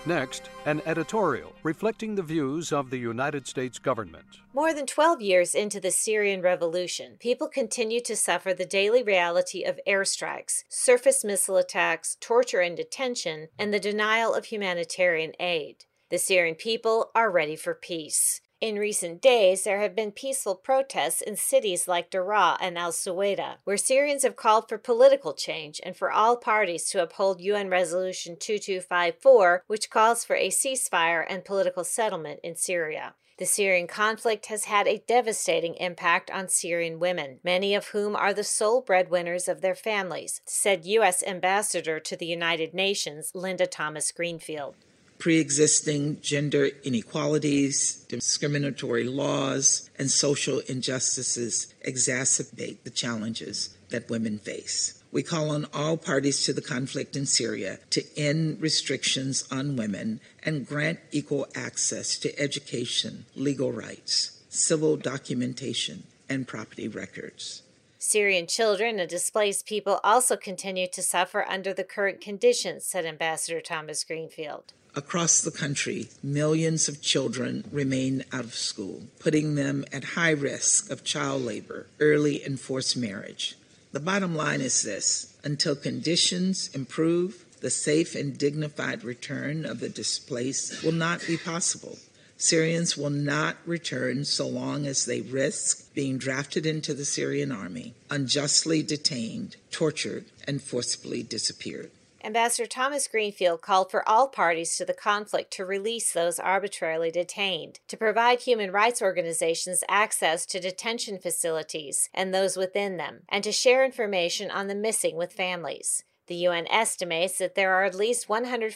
Next, an editorial reflecting the views of the United States government. More than 12 years into the Syrian revolution, people continue to suffer the daily reality of airstrikes, surface missile attacks, torture and detention, and the denial of humanitarian aid. The Syrian people are ready for peace. In recent days, there have been peaceful protests in cities like Daraa and al-Suwaida, where Syrians have called for political change and for all parties to uphold UN Resolution 2254, which calls for a ceasefire and political settlement in Syria. The Syrian conflict has had a devastating impact on Syrian women, many of whom are the sole breadwinners of their families, said U.S. Ambassador to the United Nations, Linda Thomas-Greenfield. Pre-existing gender inequalities, discriminatory laws, and social injustices exacerbate the challenges that women face. We call on all parties to the conflict in Syria to end restrictions on women and grant equal access to education, legal rights, civil documentation, and property records. Syrian children and displaced people also continue to suffer under the current conditions, said Ambassador Thomas-Greenfield. Across the country, millions of children remain out of school, putting them at high risk of child labor, early and forced marriage. The bottom line is this: until conditions improve, the safe and dignified return of the displaced will not be possible. Syrians will not return so long as they risk being drafted into the Syrian army, unjustly detained, tortured, and forcibly disappeared. Ambassador Thomas-Greenfield called for all parties to the conflict to release those arbitrarily detained, to provide human rights organizations access to detention facilities and those within them, and to share information on the missing with families. The UN estimates that there are at least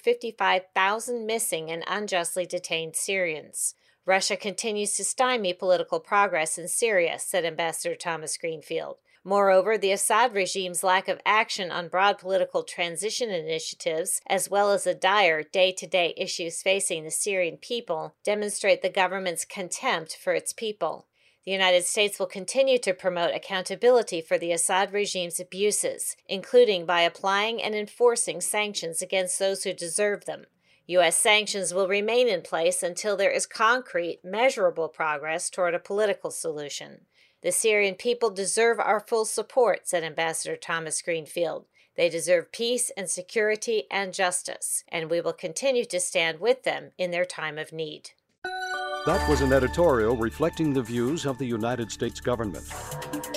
155,000 missing and unjustly detained Syrians. Russia continues to stymie political progress in Syria, said Ambassador Thomas-Greenfield. Moreover, the Assad regime's lack of action on broad political transition initiatives, as well as the dire day-to-day issues facing the Syrian people, demonstrate the government's contempt for its people. The United States will continue to promote accountability for the Assad regime's abuses, including by applying and enforcing sanctions against those who deserve them. U.S. sanctions will remain in place until there is concrete, measurable progress toward a political solution. The Syrian people deserve our full support, said Ambassador Thomas-Greenfield. They deserve peace and security and justice, and we will continue to stand with them in their time of need. That was an editorial reflecting the views of the United States government.